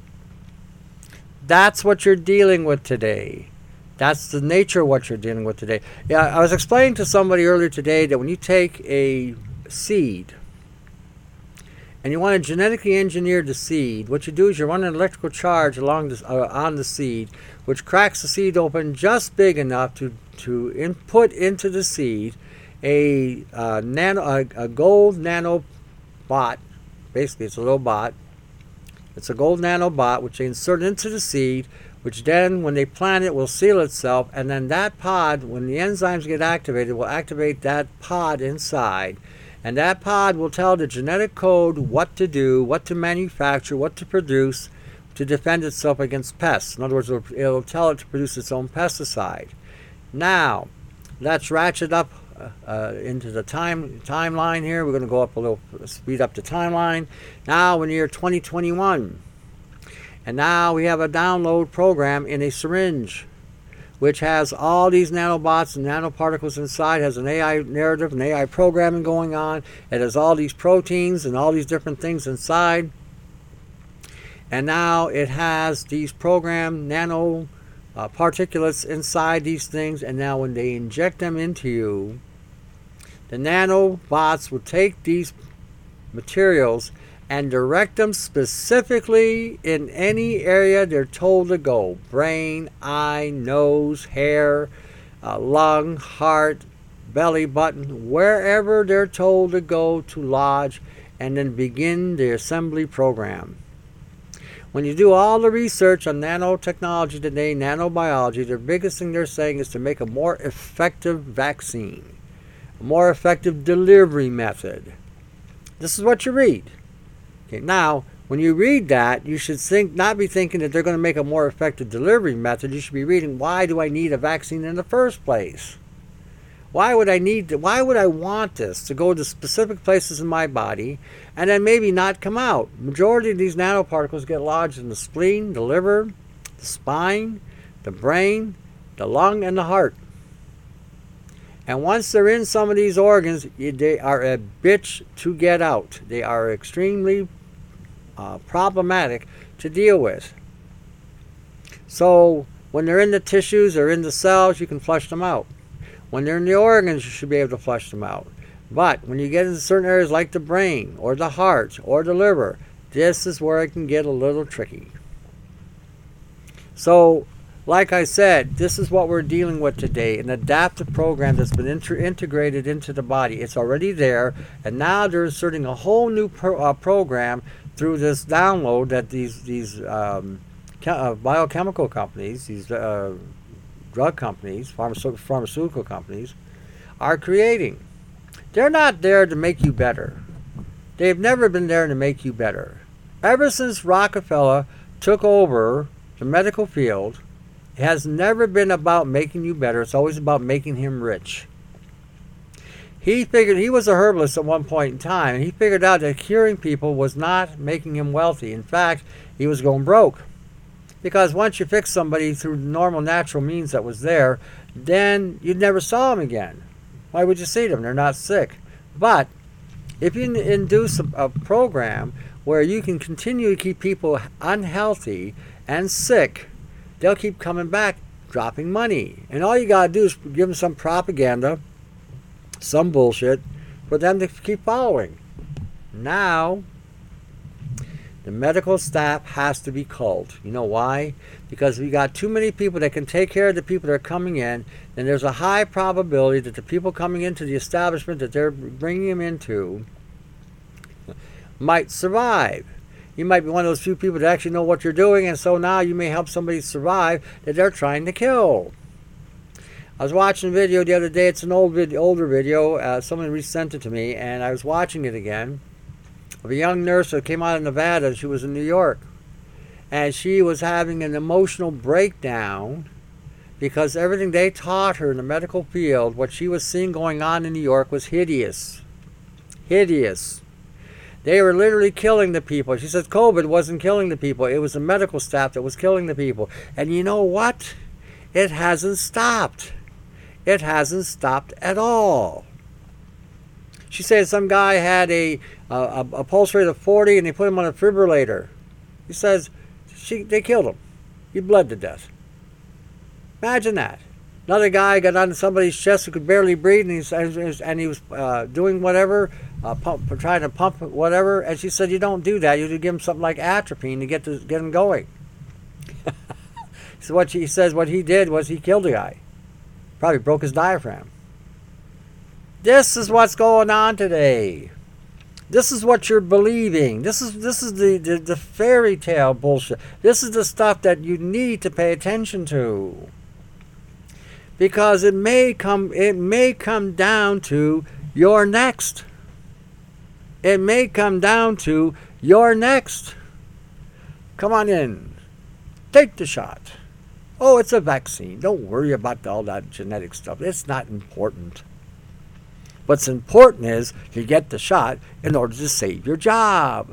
That's what you're dealing with today. That's the nature of what you're dealing with today. Yeah, I was explaining to somebody earlier today that when you take a seed and you want to genetically engineer the seed, what you do is you run an electrical charge along this, uh, on the seed, which cracks the seed open just big enough to to input into the seed a uh, nano a, a gold nanobot. Basically, it's a little bot. It's a gold nanobot which they insert into the seed, which then, when they plant it, will seal itself, and then that pod, when the enzymes get activated, will activate that pod inside. And that pod will tell the genetic code what to do, what to manufacture, what to produce to defend itself against pests. In other words, it'll, it'll tell it to produce its own pesticide. Now, let's ratchet up uh, uh, into the time timeline here. We're going to go up a little, speed up the timeline. Now, in the year twenty twenty-one, and now we have a download program in a syringe, which has all these nanobots and nanoparticles inside, has an A I narrative, an A I programming going on. It has all these proteins and all these different things inside. And now it has these programmed nano uh, particulates inside these things. And now when they inject them into you, the nanobots will take these materials and direct them specifically in any area they're told to go. Brain, eye, nose, hair, uh, lung, heart, belly button, wherever they're told to go to lodge, and then begin the assembly program. When you do all the research on nanotechnology today, nanobiology, the biggest thing they're saying is to make a more effective vaccine, a more effective delivery method. This is what you read. Okay, now, when you read that, you should think not be thinking that they're going to make a more effective delivery method. You should be reading, why do I need a vaccine in the first place? Why would I need to, why would I want this to go to specific places in my body and then maybe not come out? Majority of these nanoparticles get lodged in the spleen, the liver, the spine, the brain, the lung, and the heart. And once they're in some of these organs, they are a bitch to get out. They are extremely uh, problematic to deal with. So when they're in the tissues or in the cells, you can flush them out. When they're in the organs, you should be able to flush them out. But when you get into certain areas like the brain or the heart or the liver, this is where it can get a little tricky. So, like I said, this is what we're dealing with today, an adaptive program that's been inter- integrated into the body. It's already there, and now they're inserting a whole new pro- uh, program through this download that these, these um, chem- uh, biochemical companies, these uh, drug companies, pharmaceutical, pharmaceutical companies, are creating. They're not there to make you better. They've never been there to make you better. Ever since Rockefeller took over the medical field, it has never been about making you better. It's always about making him rich. He figured, he was a herbalist at one point in time, and he figured out that curing people was not making him wealthy. In fact, he was going broke. Because once you fix somebody through normal natural means that was there, then you never saw them again. Why would you see them? They're not sick. But if you induce a, a program where you can continue to keep people unhealthy and sick, they'll keep coming back, dropping money. And all you got to do is give them some propaganda, some bullshit, for them to keep following. Now, The medical staff has to be culled. You know why? Because we got too many people that can take care of the people that are coming in, and there's a high probability that the people coming into the establishment that they're bringing them into might survive. You might be one of those few people that actually know what you're doing, and so now you may help somebody survive that they're trying to kill. I was watching a video the other day. It's an old video, older video. Uh, someone resent it to me, and I was watching it again, of a young nurse that came out of Nevada. She was in New York, and she was having an emotional breakdown because everything they taught her in the medical field, what she was seeing going on in New York, was hideous. Hideous. They were literally killing the people. She said COVID wasn't killing the people. It was the medical staff that was killing the people. And you know what? It hasn't stopped. It hasn't stopped at all. She said some guy had a, a, a pulse rate of forty and they put him on a defibrillator. He says she, they killed him. He bled to death. Imagine that. Another guy got on somebody's chest who could barely breathe, and he was, and he was uh, doing whatever, uh, pump, trying to pump whatever, and she said, you don't do that. You give him something like atropine to get to, get him going. So what she says what he did was he killed the guy. Probably broke his diaphragm. This is what's going on today. This is what you're believing. This is this is the, the, the fairy tale bullshit. This is the stuff that you need to pay attention to. Because it may come it may come down to your next. It may come down to your next. Come on in. Take the shot. Oh, it's a vaccine. Don't worry about all that genetic stuff. It's not important. What's important is you get the shot in order to save your job.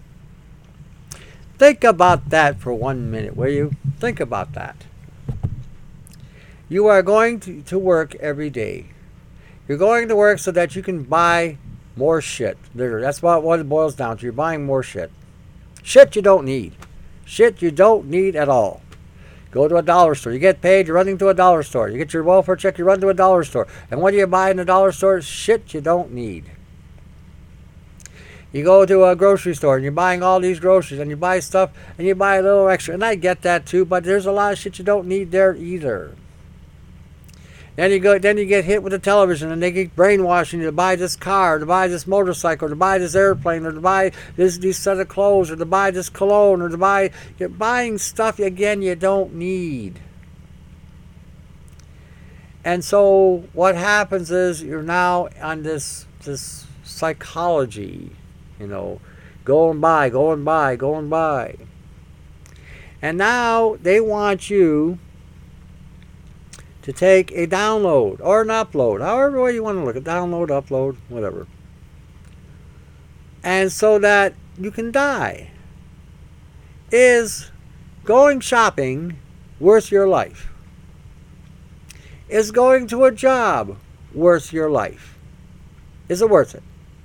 Think about that for one minute, will you? Think about that. You are going to, to work every day. You're going to work so that you can buy more shit. Literally, that's what, what it boils down to. You're buying more shit. Shit you don't need. Shit you don't need at all. Go to a dollar store. You get paid, you're running to a dollar store. You get your welfare check, you run to a dollar store. And what do you buy in the dollar store? Shit you don't need. You go to a grocery store and you're buying all these groceries and you buy stuff and you buy a little extra. And I get that too, but there's a lot of shit you don't need there either. Then you go. Then you get hit with the television, and they keep brainwashing you to buy this car, to buy this motorcycle, to buy this airplane, or to buy this these set of clothes, or to buy this cologne, or to buy. You're buying stuff again you don't need. And so what happens is you're now on this this psychology, you know, going by, going by, going by, and now they want you to take a download or an upload, however way you want to look at download, upload, whatever. And so that you can die. Is going shopping worth your life? Is going to a job worth your life? Is it worth it?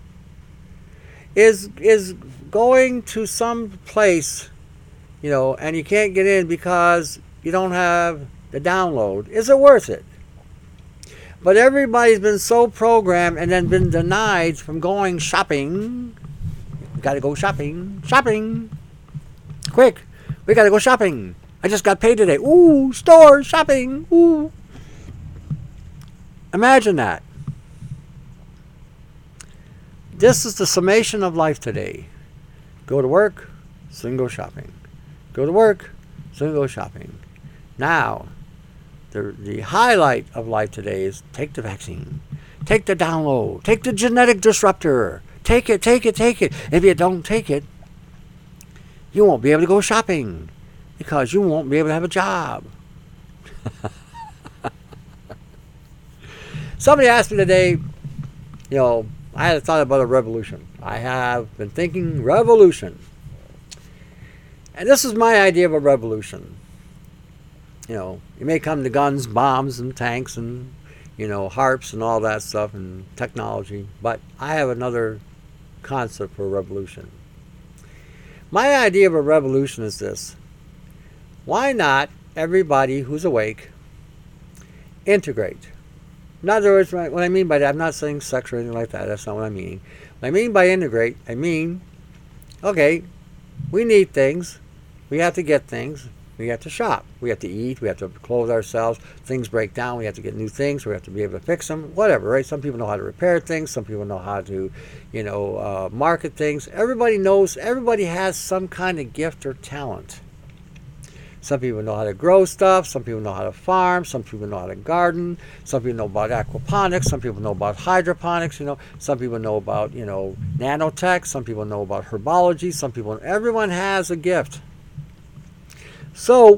Is is going to some place, you know, and you can't get in because you don't have the download, is it worth it? But everybody's been so programmed and then been denied from going shopping. We gotta go shopping, shopping. Quick, we gotta go shopping. I just got paid today. Ooh, store, shopping, ooh. Imagine that. This is the summation of life today. Go to work, soon go shopping. Go to work, soon go shopping. Now, the, the highlight of life today is take the vaccine. Take the download. Take the genetic disruptor. Take it, take it, take it. If you don't take it, you won't be able to go shopping because you won't be able to have a job. Somebody asked me today, you know, I had thought about a revolution. I have been thinking revolution. And this is my idea of a revolution. You know, you may come to guns, bombs, and tanks, and, you know, harps and all that stuff, and technology. But I have another concept for a revolution. My idea of a revolution is this. Why not everybody who's awake integrate? In other words, what I mean by that, I'm not saying sex or anything like that. That's not what I mean. What I mean by integrate, I mean, okay, We need things. We have to get things. We have to shop. We have to eat. We have to clothe ourselves. Things break down. We have to get new things. We have to be able to fix them. Whatever, right? Some people know how to repair things. Some people know how to, you know, uh, market things. Everybody knows. Everybody has some kind of gift or talent. Some people know how to grow stuff. Some people know how to farm. Some people know how to garden. Some people know about aquaponics. Some people know about hydroponics. You know, some people know about, you know, nanotech. Some people know about herbology. Some people. Everyone has a gift. So,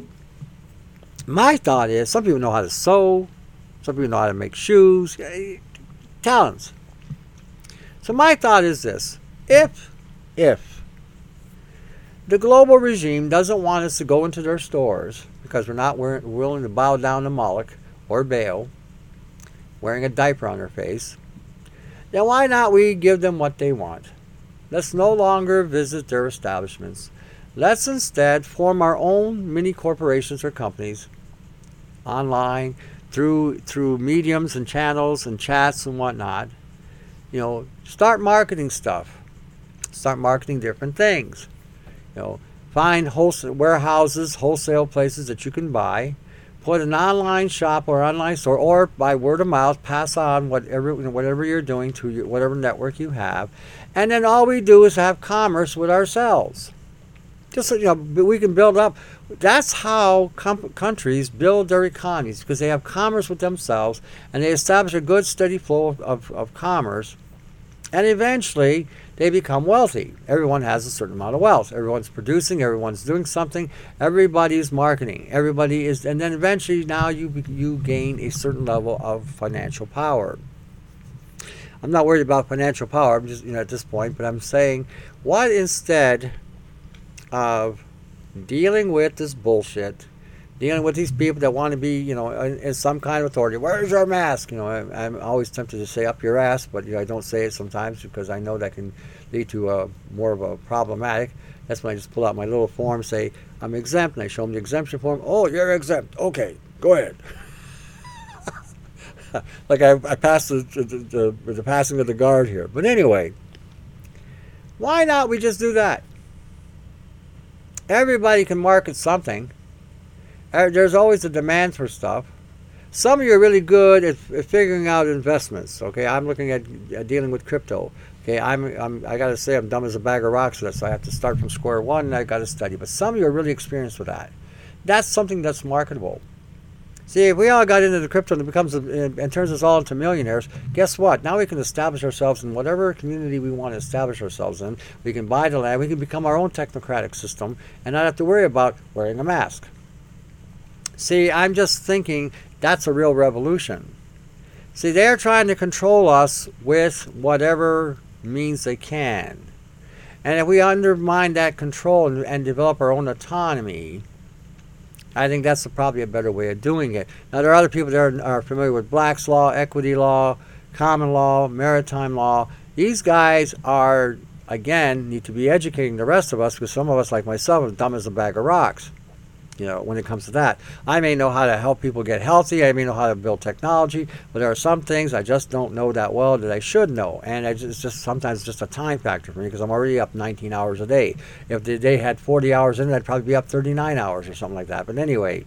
my thought is, some people know how to sew, some people know how to make shoes, talents. So my thought is this, if, if the global regime doesn't want us to go into their stores because we're not willing to bow down to Moloch or Baal, wearing a diaper on their face, then why not we give them what they want? Let's no longer visit their establishments. Let's instead form our own mini corporations or companies online through through mediums and channels and chats and whatnot. You know, start marketing stuff. Start marketing different things. You know, find wholesale warehouses, wholesale places that you can buy. Put an online shop or online store, or by word of mouth, pass on whatever whatever you're doing to your, whatever network you have, and then all we do is have commerce with ourselves. Just, you know, we can build up. That's how com- countries build their economies, because they have commerce with themselves and they establish a good steady flow of, of, of commerce, and eventually they become wealthy. Everyone has a certain amount of wealth. Everyone's producing, everyone's doing something, everybody's marketing, everybody is, and then eventually now you you gain a certain level of financial power. I'm not worried about financial power, I'm just, you know, at this point, but I'm saying, what instead of dealing with this bullshit, dealing with these people that want to be, you know, in, in some kind of authority. Where's your mask? You know, I, I'm always tempted to say up your ass, but you know, I don't say it sometimes because I know that can lead to a, more of a problematic. That's when I just pull out my little form, say I'm exempt, and I show them the exemption form. Oh, you're exempt. Okay, go ahead. Like I, I passed the the, the the passing of the guard here. But anyway, why not we just do that? Everybody can market something. There's always a demand for stuff. Some of you are really good at, at figuring out investments. Okay, I'm looking at uh, dealing with crypto. Okay, I'm, I'm I got to say I'm dumb as a bag of rocks for that, so I have to start from square one and I got to study. But some of you are really experienced with that. That's something that's marketable. See, if we all got into the crypto and it becomes and turns us all into millionaires, guess what? Now we can establish ourselves in whatever community we want to establish ourselves in. We can buy the land. We can become our own technocratic system and not have to worry about wearing a mask. See, I'm just thinking that's a real revolution. See, they're trying to control us with whatever means they can. And if we undermine that control and, and develop our own autonomy, I think that's probably a better way of doing it. Now, there are other people that are, are familiar with Black's Law, equity law, common law, maritime law. These guys are, again, need to be educating the rest of us, because some of us, like myself, are dumb as a bag of rocks, you know, when it comes to that. I may know how to help people get healthy. I may know how to build technology, but there are some things I just don't know that well that I should know. And it's just, just sometimes just a time factor for me, because I'm already up nineteen hours a day. If the day had forty hours in it, I'd probably be up thirty-nine hours or something like that. But anyway,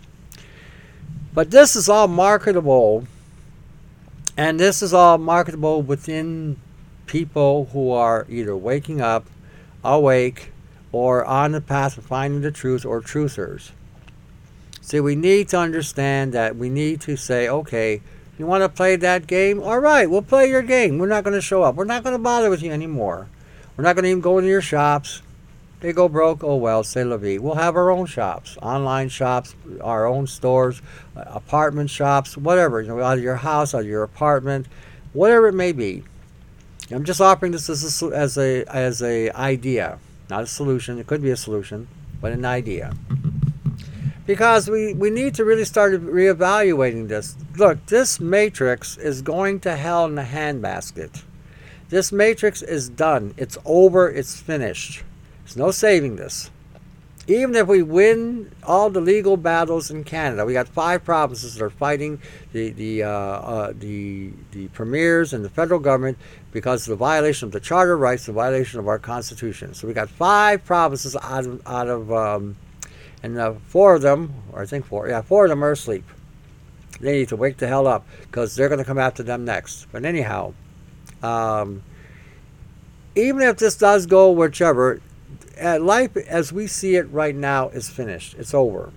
but this is all marketable, and this is all marketable within people who are either waking up, awake, or on the path of finding the truth, or truthers. See, we need to understand that we need to say, okay, you want to play that game? All right, we'll play your game. We're not going to show up. We're not going to bother with you anymore. We're not going to even go into your shops. They go broke, oh well, c'est la vie. We'll have our own shops, online shops, our own stores, apartment shops, whatever, you know, out of your house, out of your apartment, whatever it may be. I'm just offering this as a, as a, as a idea. Not a solution. It could be a solution, but an idea. Because we, we need to really start reevaluating this. Look, this matrix is going to hell in a handbasket. This matrix is done. It's over. It's finished. There's no saving this. Even if we win all the legal battles in Canada, we got five provinces that are fighting the the uh, uh, the the premiers and the federal government because of the violation of the Charter of Rights, the violation of our Constitution. So we got five provinces out of out of um, and uh, four of them, or I think four, yeah, four of them are asleep. They need to wake the hell up because they're going to come after them next. But anyhow, um, even if this does go whichever. Uh, life as we see it right now is finished. It's over.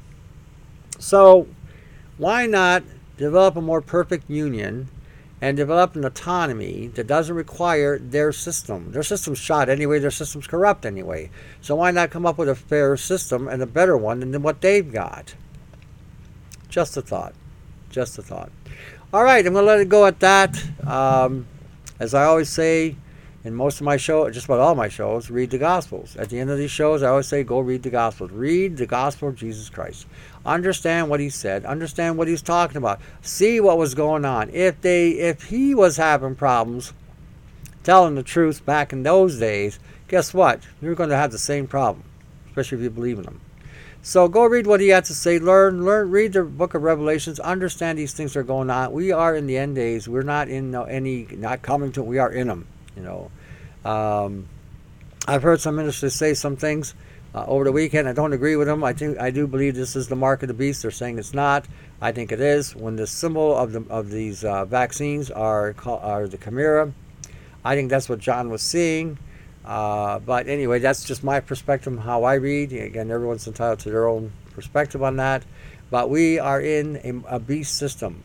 So why not develop a more perfect union and develop an autonomy that doesn't require their system? Their system's shot anyway. Their system's corrupt anyway. So why not come up with a fair system and a better one than what they've got? Just a thought. Just a thought. All right, I'm going to let it go at that. Um, as I always say, in most of my shows, just about all my shows, read the Gospels. At the end of these shows, I always say, go read the Gospels. Read the Gospel of Jesus Christ. Understand what he said. Understand what he's talking about. See what was going on. If they, if he was having problems telling the truth back in those days, guess what? You're going to have the same problem, especially if you believe in him. So go read what he had to say. Learn, learn, read the book of Revelations. Understand these things are going on. We are in the end days. We're not in no, any, not coming to. We are in them. You know, um, I've heard some ministers say some things uh, over the weekend. I don't agree with them. I think I do believe this is the mark of the beast. They're saying it's not. I think it is. When the symbol of the of these uh, vaccines are are the chimera, I think that's what John was seeing. Uh, but anyway, that's just my perspective on how I read. Again, everyone's entitled to their own perspective on that. But we are in a, a beast system,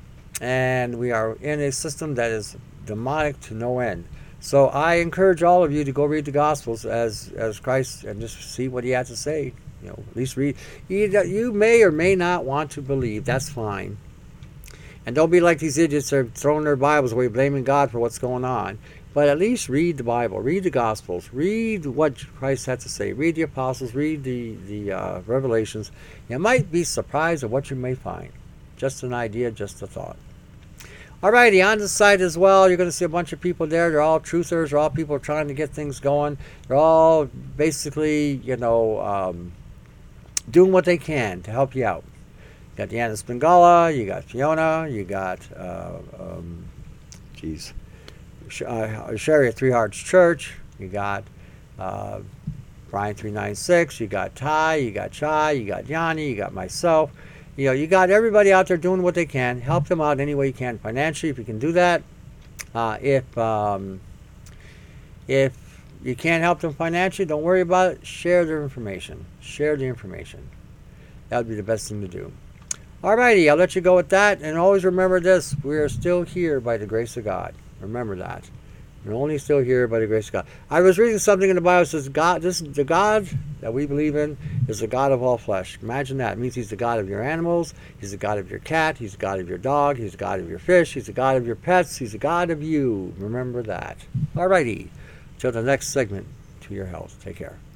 and we are in a system that is demonic to no end. So I encourage all of you to go read the Gospels as as Christ and just see what he had to say. You know, at least read. You, you may or may not want to believe. That's fine. And don't be like these idiots that are throwing their Bibles away, blaming God for what's going on. But at least read the Bible. Read the Gospels. Read what Christ had to say. Read the Apostles. Read the, the uh, Revelations. You might be surprised at what you may find. Just an idea, just a thought. Alrighty, on the site as well, you're going to see a bunch of people there. They're all truthers. They're all people trying to get things going. They're all basically, you know, um, doing what they can to help you out. You got Deanna Spingala, you got Fiona, you got, uh, um, geez, uh, Sherry at Three Hearts Church. You got uh, Brian three ninety-six. You got Ty. You got Chai. You got Yanni. You got myself. You know, you got everybody out there doing what they can. Help them out any way you can financially, if you can do that. Uh, if um, if you can't help them financially, don't worry about it. Share their information. Share the information. That would be the best thing to do. Alrighty, I'll let you go with that. And always remember this: we are still here by the grace of God. Remember that. We're only still here by the grace of God. I was reading something in the Bible that says God, this the God that we believe in is the God of all flesh. Imagine that. It means he's the God of your animals. He's the God of your cat. He's the God of your dog. He's the God of your fish. He's the God of your pets. He's the God of you. Remember that. Alrighty. Till the next segment, to your health. Take care.